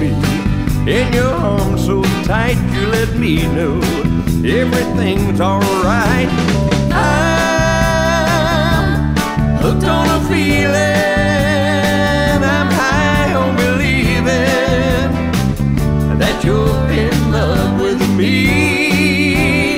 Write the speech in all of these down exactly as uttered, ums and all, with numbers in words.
me. In your arms so tight, you let me know everything's alright. I'm hooked on a feeling, I'm high on believing that you're in love with me.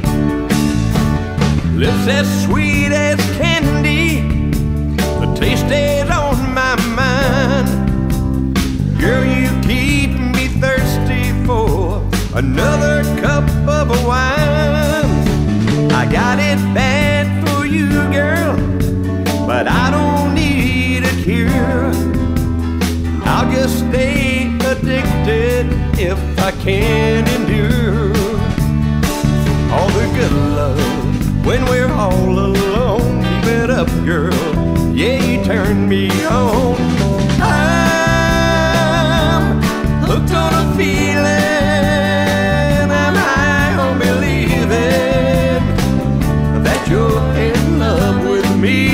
Lips as sweet as candy, the taste is on my mind. Girl, you keep me thirsty for another cup of wine. I got it bad for you, girl, but I don't need a cure. I'll just stay addicted if I can endure all the good love when we're all alone. Keep it up, girl, yeah, you turn me on. I'm hooked on a feeling, I'm high on believing that you're in love with me.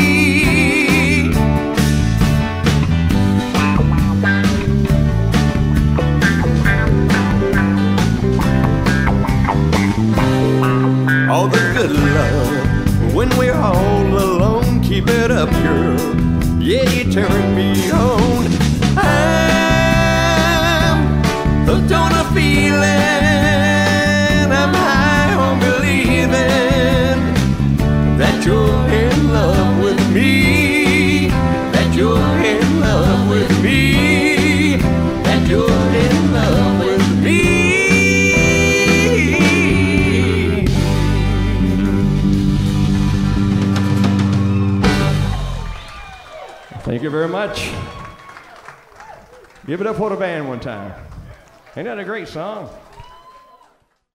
All the good love when we're all alone. Keep it up, girl, yeah, you turn me on. I'm hooked on a feeling, I'm high on believing that you're in love with me, that you're in love with me, that you're in love with me. Thank you very much. Give it up for the band one time. Ain't that a great song?